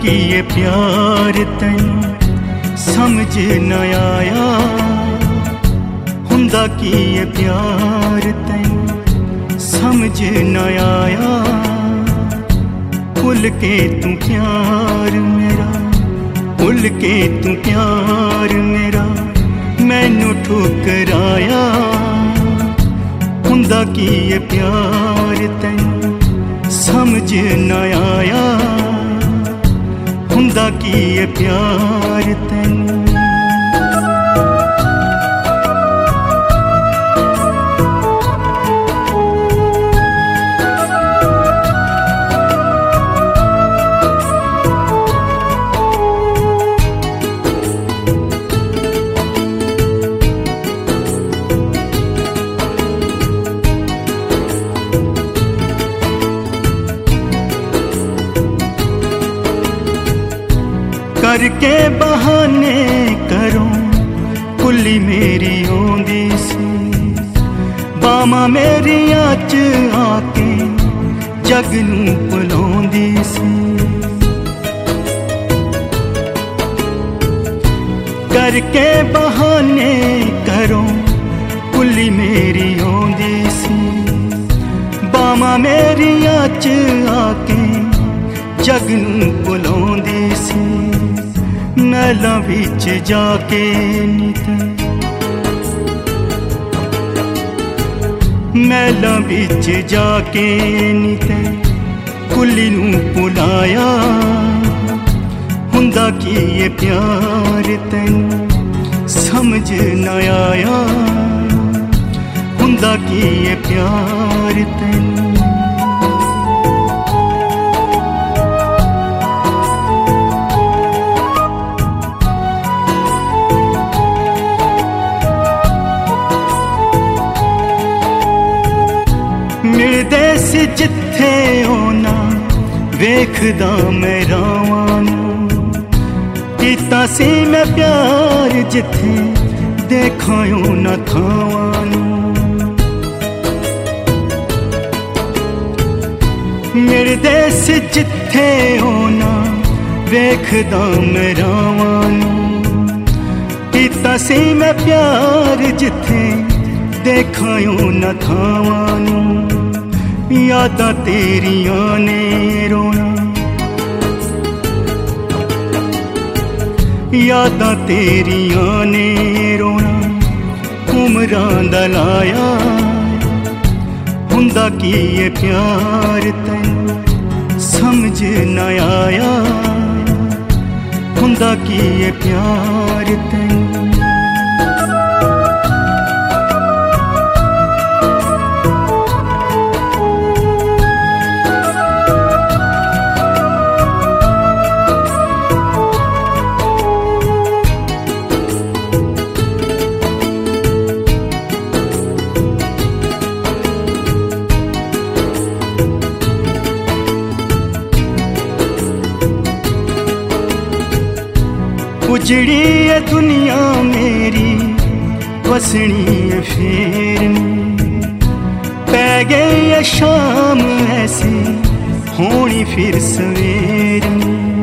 की ये प्यार तैनू समझ न आया, हुंदा की ये प्यार तैनू समझ न आया। भुल के तू प्यार मेरा, भुल के तू प्यार मेरा मैनू ठुकराया। हुंदा की ये प्यार तैनू समझ न आया, हुंदा की ये प्यार तैनू। करके बहाने करूं कुल्ली मेरी ओंदी सी, बामा मेरी अच आके जग नूं भुलाउंदी सी। करके बहाने करूं कुल्ली मेरी ओंदी सी, बामा मेरी अच आके जग नूं भुलाउंदी सी। नैलां विच जाके नित, नैलां विच जाके नित कुल्ली नूं भुलाया। हुंदा की ये प्यार तैनू समझ न आया, हुंदा की ये प्यार तैनू। मिलदे सी जिथे होना वेखदा मैं रावां नूं, कीता सी मैं प्यार जिथे देखा ना थावां नूं। मिलदे सी जिथे होना वेखदा मैं रावां नूं, कीता सी मैं प्यार जिथे देखा ना थावां नूं। यादां तेरियां ने रोना, यादां तेरियां ने रोना उमरां दा लाया। हुंदा की ये प्यार तैनू समझ न आया, हुंदा की ये प्यार तैनू। उजड़ी है दुनिया मेरी वसनी है फेर में, पै गई है शाम ऐसी होनी फिर सवेर में।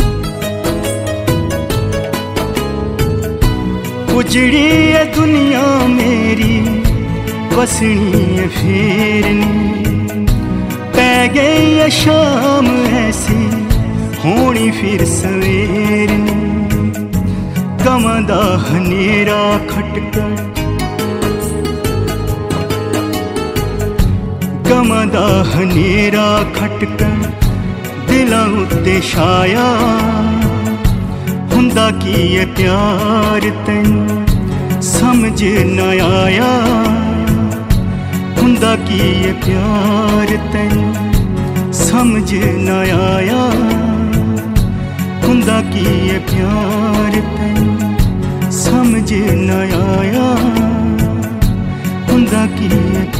उजड़ी है दुनिया मेरी वसनी है फेर में, पै गई है शाम ऐसी होनी फिर सवेर में। गमां दा हनेरा खटकर, गमां दा हनेरा खटकर दिलां उत्ते छाया। हुंदा की ये प्यार तैनू समझ न आया, हुंदा की ये प्यार तैनू समझ न आया। हुंदा की ये प्यार तैनू समझ न आया, हुंदा की ये